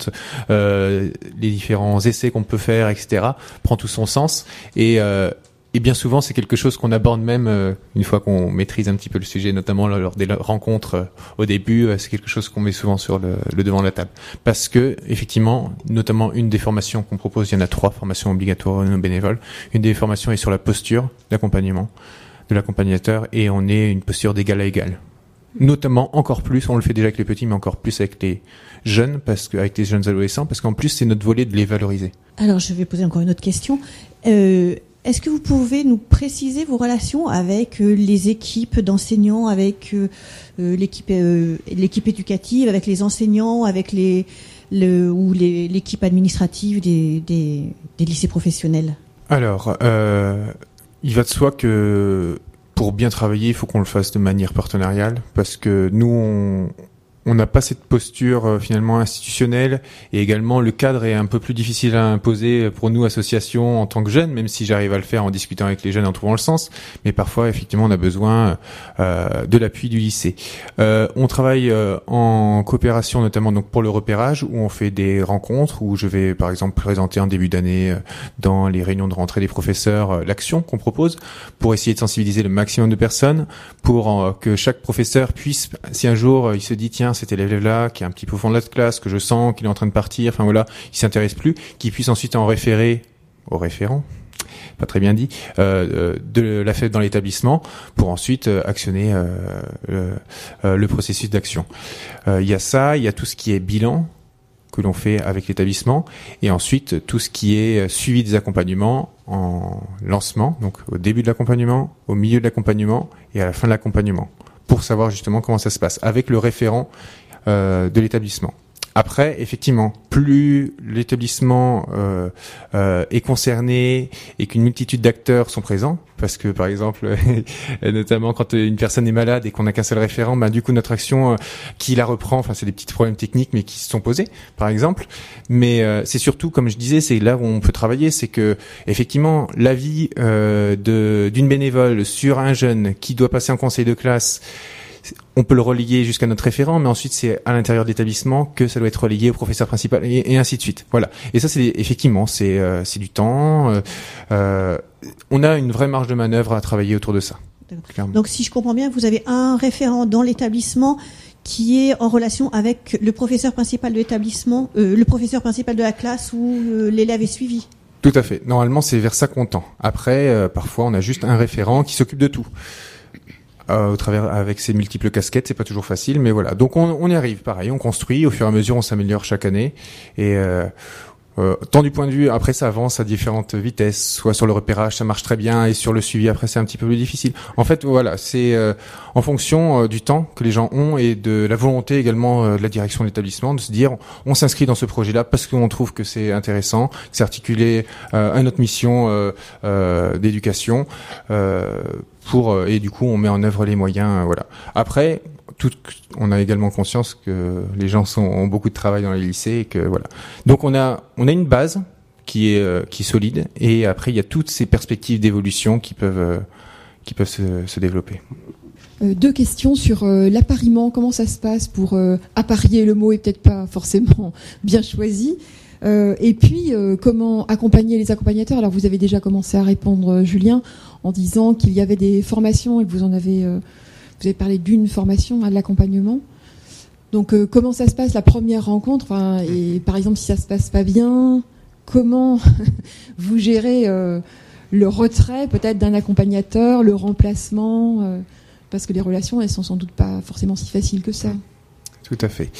essais qu'on peut faire, etc. prend tout son sens et bien souvent c'est quelque chose qu'on aborde même une fois qu'on maîtrise un petit peu le sujet, notamment lors des rencontres au début, c'est quelque chose qu'on met souvent sur le devant de la table parce que effectivement, notamment une des formations qu'on propose, il y en a 3 formations obligatoires non bénévoles, une des formations est sur la posture d'accompagnement de l'accompagnateur et on est une posture d'égal à égal. Notamment encore plus, on le fait déjà avec les petits, mais encore plus avec les jeunes, avec les jeunes adolescents, parce qu'en plus c'est notre volet de les valoriser. Alors je vais poser encore une autre question. Est-ce que vous pouvez nous préciser vos relations avec les équipes d'enseignants, avec l'équipe éducative, avec les enseignants, avec l'équipe administrative des lycées professionnels? Alors, il va de soi que pour bien travailler, il faut qu'on le fasse de manière partenariale, parce que nous, on n'a pas cette posture finalement institutionnelle, et également le cadre est un peu plus difficile à imposer pour nous associations en tant que jeunes, même si j'arrive à le faire en discutant avec les jeunes, en trouvant le sens, mais parfois effectivement on a besoin de l'appui du lycée. On travaille en coopération notamment donc pour le repérage, où on fait des rencontres, où je vais par exemple présenter en début d'année dans les réunions de rentrée des professeurs l'action qu'on propose, pour essayer de sensibiliser le maximum de personnes, pour que chaque professeur puisse, si un jour il se dit tiens cet élève-là qui est un petit peu au fond de la classe, que je sens qu'il est en train de partir, enfin voilà, il s'intéresse plus, qu'il puisse ensuite en référer au référent, pas très bien dit, de la fête dans l'établissement, pour ensuite actionner le processus d'action. Il y a ça, il y a tout ce qui est bilan que l'on fait avec l'établissement, et ensuite tout ce qui est suivi des accompagnements en lancement, donc au début de l'accompagnement, au milieu de l'accompagnement et à la fin de l'accompagnement, pour savoir justement comment ça se passe, avec le référent de l'établissement. Après, effectivement, plus l'établissement est concerné et qu'une multitude d'acteurs sont présents, parce que par exemple, notamment quand une personne est malade et qu'on n'a qu'un seul référent, du coup notre action, qui la reprend, enfin c'est des petits problèmes techniques mais qui se sont posés, par exemple. Mais c'est surtout, comme je disais, c'est là où on peut travailler, c'est que effectivement l'avis d'une bénévole sur un jeune qui doit passer en conseil de classe, on peut le relier jusqu'à notre référent, mais ensuite c'est à l'intérieur de l'établissement que ça doit être relié au professeur principal et ainsi de suite. Voilà. Et ça c'est effectivement c'est du temps. On a une vraie marge de manœuvre à travailler autour de ça. Donc si je comprends bien, vous avez un référent dans l'établissement qui est en relation avec le professeur principal de l'établissement, le professeur principal de la classe où l'élève est suivi. Tout à fait. Normalement c'est vers ça qu'on tend. Après parfois on a juste un référent qui s'occupe de tout. Au travers avec ses multiples casquettes, c'est pas toujours facile, mais voilà. Donc on y arrive, pareil, on construit, au fur et à mesure on s'améliore chaque année, et tant du point de vue, après ça avance à différentes vitesses, soit sur le repérage ça marche très bien, et sur le suivi après c'est un petit peu plus difficile. En fait voilà, c'est en fonction du temps que les gens ont et de la volonté également de la direction de l'établissement de se dire on s'inscrit dans ce projet-là parce qu'on trouve que c'est intéressant, que c'est articulé à notre mission d'éducation. Et du coup on met en œuvre les moyens, voilà. Après on a également conscience que les gens ont beaucoup de travail dans les lycées et que voilà. Donc on a une base qui est solide, et après il y a toutes ces perspectives d'évolution qui peuvent se développer. Deux questions sur l'appariement. Comment ça se passe pour apparier? Le mot est peut-être pas forcément bien choisi. Et puis, comment accompagner les accompagnateurs? Alors, vous avez déjà commencé à répondre, Julien, en disant qu'il y avait des formations et que vous avez parlé d'une formation à l'accompagnement. Donc, comment ça se passe la première rencontre? Et par exemple, si ça se passe pas bien, comment vous gérez le retrait peut-être d'un accompagnateur, le remplacement, parce que les relations, elles sont sans doute pas forcément si faciles que ça. Tout à fait.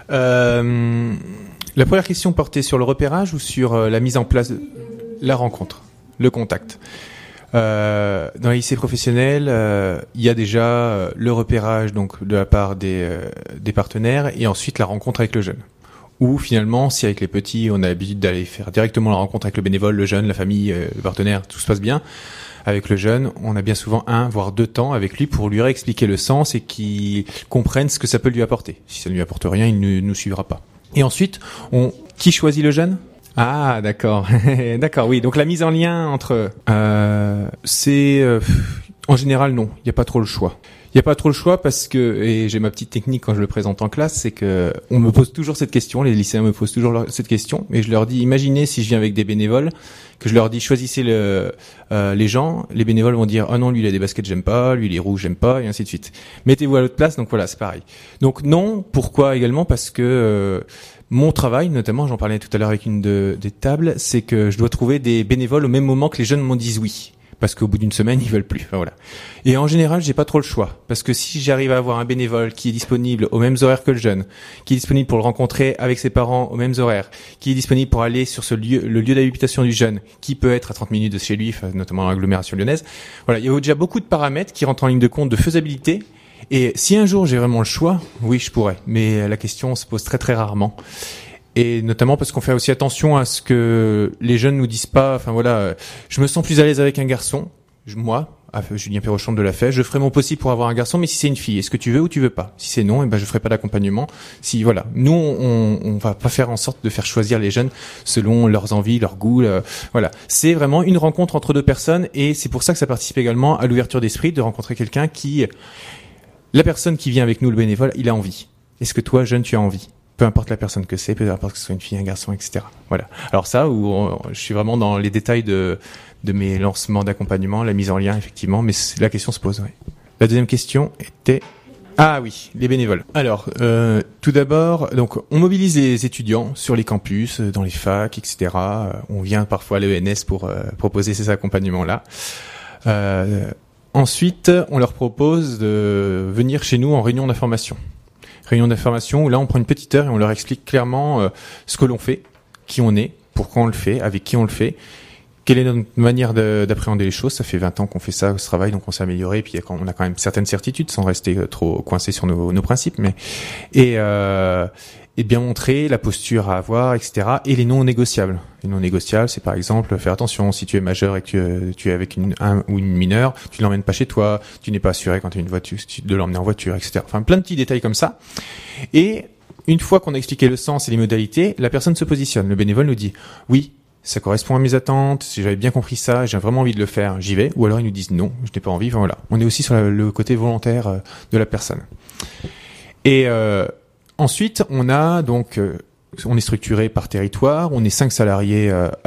La première question portait sur le repérage ou sur la mise en place de la rencontre, le contact. Dans les lycées professionnels, il y a déjà le repérage donc de la part des partenaires, et ensuite la rencontre avec le jeune. Ou finalement, si avec les petits, on a l'habitude d'aller faire directement la rencontre avec le bénévole, le jeune, la famille, le partenaire, tout se passe bien. Avec le jeune, on a bien souvent 1 voire 2 temps avec lui pour lui réexpliquer le sens et qu'il comprenne ce que ça peut lui apporter. Si ça ne lui apporte rien, il ne nous suivra pas. Et ensuite, qui choisit le jeune? Ah, d'accord. D'accord, oui. Donc la mise en lien entre... en général, non. Il n'y a pas trop le choix. Il n'y a pas trop le choix parce que, et j'ai ma petite technique quand je le présente en classe, c'est que on me pose toujours cette question, les lycéens me posent toujours cette question, et je leur dis, imaginez si je viens avec des bénévoles, que je leur dis, choisissez les gens, les bénévoles vont dire, ah non, lui il a des baskets, j'aime pas, lui il est rouge, j'aime pas, et ainsi de suite. Mettez-vous à l'autre place, donc voilà, c'est pareil. Donc non, pourquoi également? Parce que mon travail, notamment, j'en parlais tout à l'heure avec une des tables, c'est que je dois trouver des bénévoles au même moment que les jeunes m'ont dit oui. Parce qu'au bout d'une semaine, ils veulent plus. Enfin, voilà. Et en général, j'ai pas trop le choix. Parce que si j'arrive à avoir un bénévole qui est disponible aux mêmes horaires que le jeune, qui est disponible pour le rencontrer avec ses parents aux mêmes horaires, qui est disponible pour aller sur le lieu d'habitation du jeune, qui peut être à 30 minutes de chez lui, notamment dans l'agglomération lyonnaise. Voilà. Il y a déjà beaucoup de paramètres qui rentrent en ligne de compte de faisabilité. Et si un jour j'ai vraiment le choix, oui, je pourrais. Mais la question se pose très très rarement. Et notamment parce qu'on fait aussi attention à ce que les jeunes nous disent pas, enfin voilà, je me sens plus à l'aise avec un garçon, moi, Julien Perrochon de la FES, je ferai mon possible pour avoir un garçon, mais si c'est une fille, est-ce que tu veux ou tu veux pas? Si c'est non, je ferai pas d'accompagnement. Si voilà, nous on va pas faire en sorte de faire choisir les jeunes selon leurs envies, leurs goûts. Voilà, c'est vraiment une rencontre entre deux personnes et c'est pour ça que ça participe également à l'ouverture d'esprit de rencontrer quelqu'un la personne qui vient avec nous, le bénévole, il a envie. Est-ce que toi, jeune, tu as envie? Peu importe la personne que c'est, peu importe que ce soit une fille, un garçon, etc. Voilà. Alors ça, je suis vraiment dans les détails de mes lancements d'accompagnement, la mise en lien, effectivement, mais la question se pose, oui. La deuxième question était... Ah oui, les bénévoles. Alors, tout d'abord, donc, on mobilise les étudiants sur les campus, dans les facs, etc. On vient parfois à l'ENS pour proposer ces accompagnements-là. Ensuite, on leur propose de venir chez nous en réunion d'information. Réunion d'information où là, on prend une petite heure et on leur explique clairement ce que l'on fait, qui on est, pourquoi on le fait, avec qui on le fait, quelle est notre manière d'appréhender les choses. Ça fait 20 ans qu'on fait ça, ce travail, donc on s'est amélioré. Et puis on a quand même certaines certitudes sans rester trop coincé sur nos principes, mais et de bien montrer la posture à avoir, etc. Et les non négociables. Les non négociables, c'est par exemple faire attention si tu es majeur et que tu es avec un ou une mineure, tu l'emmènes pas chez toi, tu n'es pas assuré quand tu as une voiture, de l'emmener en voiture, etc. Enfin, plein de petits détails comme ça. Et une fois qu'on a expliqué le sens et les modalités, la personne se positionne. Le bénévole nous dit oui, ça correspond à mes attentes, si j'avais bien compris ça, j'ai vraiment envie de le faire, j'y vais. Ou alors ils nous disent non, je n'ai pas envie. Enfin, voilà. On est aussi sur le côté volontaire de la personne. Et ensuite, on est structuré par territoire. On est 5 salariés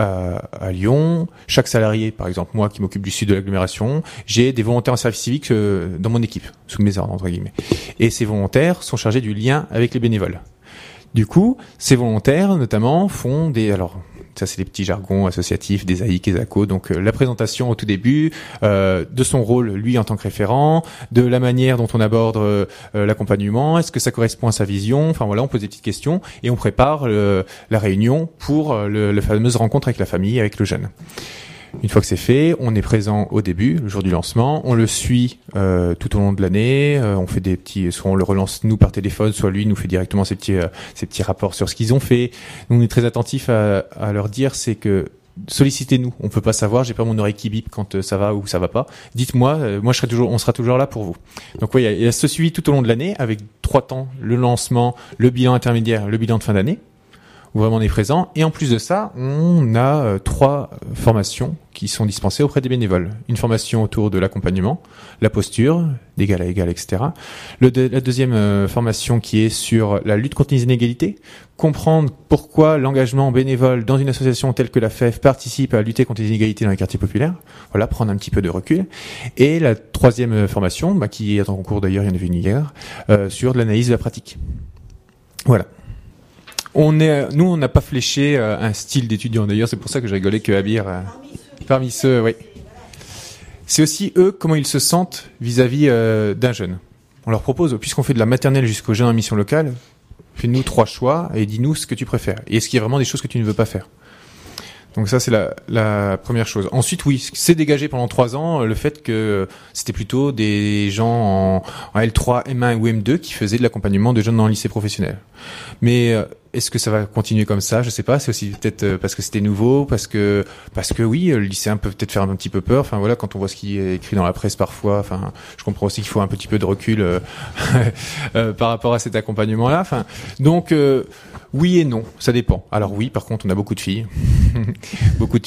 à Lyon. Chaque salarié, par exemple, moi qui m'occupe du sud de l'agglomération, j'ai des volontaires en service civique dans mon équipe, sous mes ordres, entre guillemets. Et ces volontaires sont chargés du lien avec les bénévoles. Du coup, ces volontaires, notamment, font ça c'est des petits jargons associatifs, des AIC et des ACO, donc la présentation au tout début de son rôle, lui en tant que référent, de la manière dont on aborde l'accompagnement, est-ce que ça correspond à sa vision, enfin voilà, on pose des petites questions et on prépare la réunion pour la fameuse rencontre avec la famille, avec le jeune. Une fois que c'est fait, on est présent au début, le jour du lancement, on le suit tout au long de l'année, on fait des petits, soit on le relance nous par téléphone, soit lui nous fait directement ces petits rapports sur ce qu'ils ont fait. Nous, on est très attentifs à leur dire, c'est que sollicitez-nous, on peut pas savoir, j'ai pas mon oreille qui bip quand ça va ou ça va pas. Dites-moi, on sera toujours là pour vous. Donc oui, il y a ce suivi tout au long de l'année avec 3 temps, le lancement, le bilan intermédiaire, le bilan de fin d'année, où vraiment on est présent. Et en plus de ça, on a 3 formations qui sont dispensées auprès des bénévoles. Une formation autour de l'accompagnement, la posture, d'égal à égal, etc. La deuxième formation qui est sur la lutte contre les inégalités, comprendre pourquoi l'engagement bénévole dans une association telle que la FEF participe à lutter contre les inégalités dans les quartiers populaires. Voilà, prendre un petit peu de recul. Et la 3e formation, qui est en cours d'ailleurs, il y en avait une hier, sur de l'analyse de la pratique. Voilà. Nous, on n'a pas fléché un style d'étudiant. D'ailleurs, c'est pour ça que je rigolais que Abir, parmi ceux, oui. C'est aussi eux, comment ils se sentent vis-à-vis d'un jeune. On leur propose, puisqu'on fait de la maternelle jusqu'au jeune en mission locale, fais-nous 3 choix et dis-nous ce que tu préfères. Et est-ce qu'il y a vraiment des choses que tu ne veux pas faire? Donc ça, c'est la première chose. Ensuite, oui, c'est dégagé pendant 3 ans le fait que c'était plutôt des gens en L3, M1 ou M2 qui faisaient de l'accompagnement de jeunes dans le lycée professionnel. Mais est-ce que ça va continuer comme ça? Je sais pas. C'est aussi peut-être parce que c'était nouveau, parce que oui, le lycéen peut peut-être faire un petit peu peur. Enfin voilà, quand on voit ce qui est écrit dans la presse parfois. Enfin, je comprends aussi qu'il faut un petit peu de recul par rapport à cet accompagnement-là. Enfin, donc oui et non, ça dépend. Alors oui, par contre, on a beaucoup de filles, beaucoup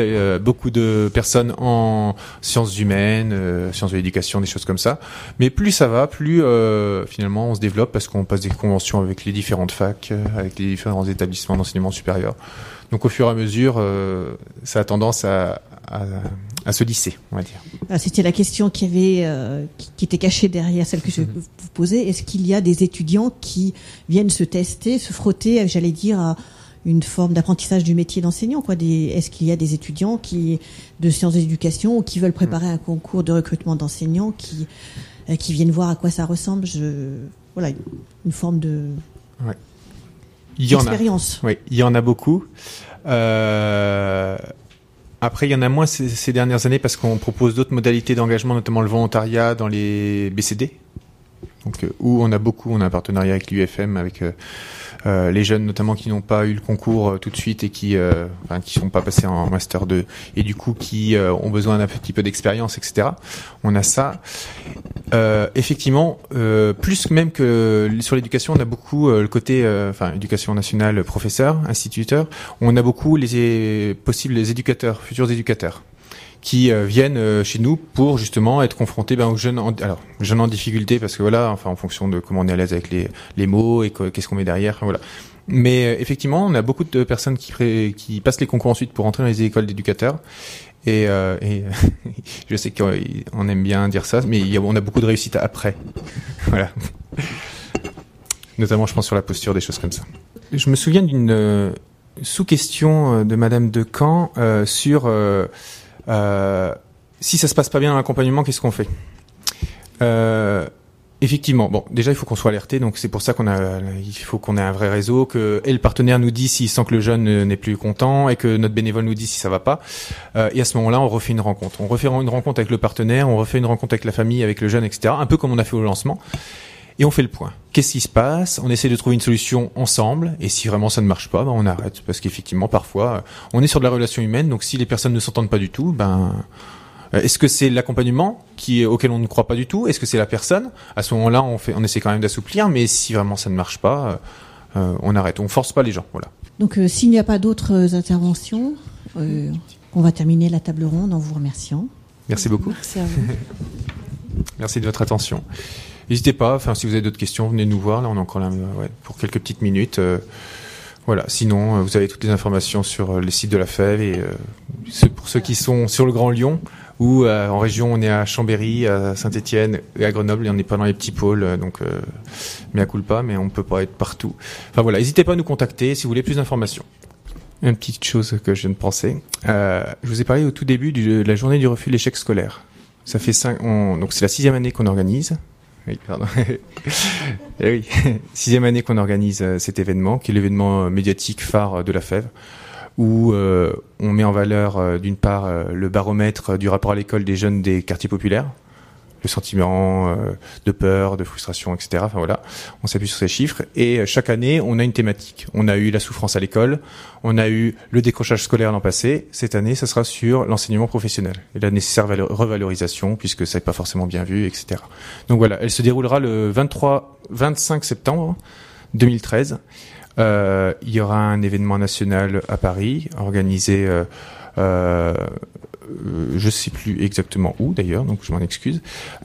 de personnes en sciences humaines, sciences de l'éducation, des choses comme ça. Mais plus ça va, plus finalement on se développe parce qu'on passe des conventions avec les différentes facs, avec les différents établissements d'enseignement supérieur. Donc au fur et à mesure, ça a tendance à se lisser, on va dire. C'était la question qui était cachée derrière celle que je vous posais. Est-ce qu'il y a des étudiants qui viennent se tester, se frotter, j'allais dire, à une forme d'apprentissage du métier d'enseignant, quoi? Est-ce qu'il y a des étudiants de sciences de l'éducation ou qui veulent préparer un concours de recrutement d'enseignants qui viennent voir à quoi ça ressemble? Voilà, une forme de expérience. Oui, il y en a beaucoup. Après, il y en a moins ces dernières années parce qu'on propose d'autres modalités d'engagement, notamment le volontariat dans les BCD. Donc où on a un partenariat avec l'UFM, avec les jeunes notamment qui n'ont pas eu le concours tout de suite et qui sont pas passés en master 2 et du coup qui ont besoin d'un petit peu d'expérience, etc. On a ça. Effectivement, plus même que sur l'éducation, on a beaucoup le côté éducation nationale, professeurs, instituteurs. On a beaucoup les éducateurs, futurs éducateurs, qui viennent chez nous pour justement être confrontés aux jeunes en difficulté, parce que voilà, en fonction de comment on est à l'aise avec les mots et qu'est-ce qu'on met derrière, voilà. Mais effectivement, on a beaucoup de personnes qui passent les concours ensuite pour entrer dans les écoles d'éducateurs. Et je sais qu'on aime bien dire ça, mais on a beaucoup de réussite après. Voilà. Notamment, je pense, sur la posture, des choses comme ça. Je me souviens d'une sous-question de Madame Decamp sur si ça se passe pas bien dans l'accompagnement, qu'est-ce qu'on fait? Effectivement, bon, déjà il faut qu'on soit alerté, donc c'est pour ça il faut qu'on ait un vrai réseau, que le partenaire nous dit s'il sent que le jeune n'est plus content et que notre bénévole nous dit si ça va pas. Et à ce moment-là, on refait une rencontre. On refait une rencontre avec le partenaire, on refait une rencontre avec la famille, avec le jeune, etc. Un peu comme on a fait au lancement. Et on fait le point. Qu'est-ce qui se passe? On essaie de trouver une solution ensemble. Et si vraiment ça ne marche pas, on arrête. Parce qu'effectivement, parfois, on est sur de la relation humaine. Donc si les personnes ne s'entendent pas du tout, est-ce que c'est l'accompagnement auquel on ne croit pas du tout? Est-ce que c'est la personne? À ce moment-là, on essaie quand même d'assouplir. Mais si vraiment ça ne marche pas, on arrête. On force pas les gens. Voilà. Donc s'il n'y a pas d'autres interventions, on va terminer la table ronde en vous remerciant. Merci beaucoup. Merci à vous. Merci de votre attention. N'hésitez pas, si vous avez d'autres questions, venez nous voir. Là, on est encore là pour quelques petites minutes. Voilà. Sinon, vous avez toutes les informations sur les sites de la FEV et pour ceux qui sont sur le Grand Lyon ou en région, on est à Chambéry, à Saint-Étienne et à Grenoble et on n'est pas dans les petits pôles. Donc, mea culpa, mais on peut pas être partout. Enfin voilà, n'hésitez pas à nous contacter si vous voulez plus d'informations. Une petite chose que je viens de penser. Je vous ai parlé au tout début de la journée du refus de l'échec scolaire. Ça fait donc c'est la 6e année qu'on organise. Oui, pardon. Et oui, 6e année qu'on organise cet événement, qui est l'événement médiatique phare de la FEV, où on met en valeur d'une part le baromètre du rapport à l'école des jeunes des quartiers populaires, le sentiment de peur, de frustration, etc. Enfin voilà, on s'appuie sur ces chiffres. Et chaque année, on a une thématique. On a eu la souffrance à l'école, on a eu le décrochage scolaire l'an passé. Cette année, ça sera sur l'enseignement professionnel et la nécessaire revalorisation, puisque ça n'est pas forcément bien vu, etc. Donc voilà, elle se déroulera le 25 septembre 2013. Il y aura un événement national à Paris, organisé... je sais plus exactement où d'ailleurs, donc je m'en excuse.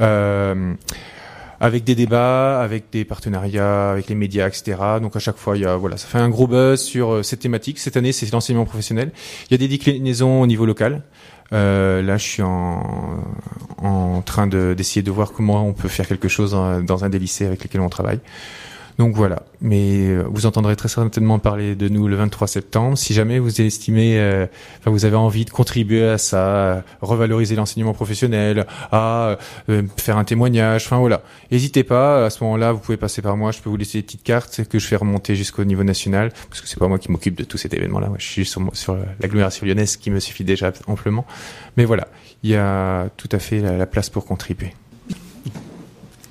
Avec des débats, avec des partenariats, avec les médias, etc. Donc à chaque fois, ça fait un gros buzz sur cette thématique. Cette année, c'est l'enseignement professionnel. Il y a des déclinaisons au niveau local. Là, je suis en train d'essayer de voir comment on peut faire quelque chose dans un des lycées avec lesquels on travaille. Donc voilà, mais vous entendrez très certainement parler de nous le 23 septembre. Si jamais vous estimez, vous avez envie de contribuer à ça, à revaloriser l'enseignement professionnel, à faire un témoignage, voilà. N'hésitez pas, à ce moment-là, vous pouvez passer par moi, je peux vous laisser des petites cartes que je fais remonter jusqu'au niveau national, parce que c'est pas moi qui m'occupe de tout cet événement-là. Moi, je suis sur l'agglomération lyonnaise, qui me suffit déjà amplement. Mais voilà, il y a tout à fait la place pour contribuer.